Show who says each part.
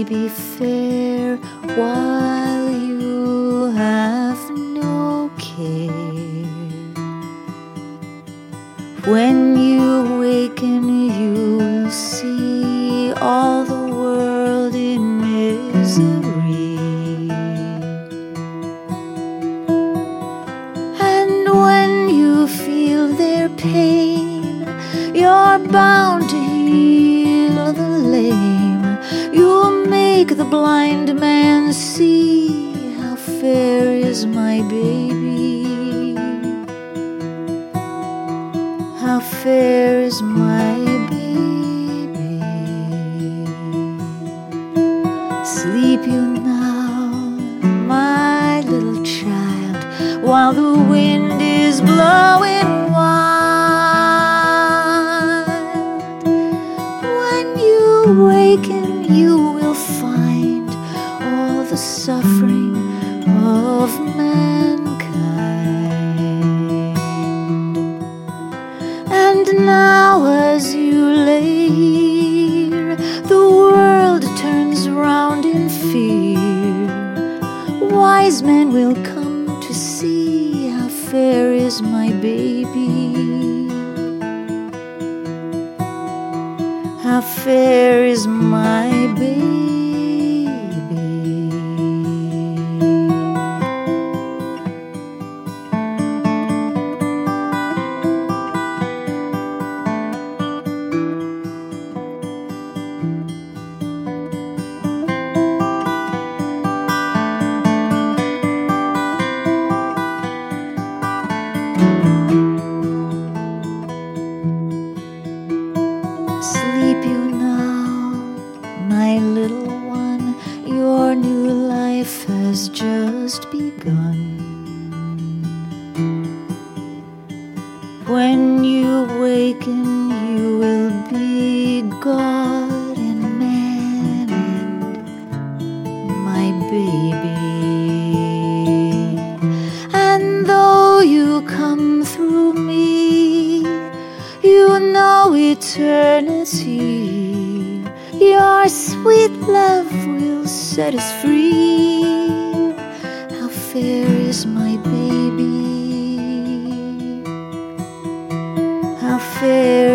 Speaker 1: baby fair while you have no care. When you awaken, you will see all the world in misery. And when you feel their pain, you're bound to heal the lame. You'll make the blind man see how fair is my baby, how fair is my baby. Sleep you now, my little child, while the wind is blowing wild. When you awaken, you will find all the suffering of mankind. And now as you lay here, the world turns round in fear. Wise men will come to see how fair is my baby, how fair is my baby. Sleep you now, my little one, your new life has just begun. When you awaken, you will be God and man and my baby. And though you come through me, you know eternity. Your sweet love will set us free. How fair is my baby, how fair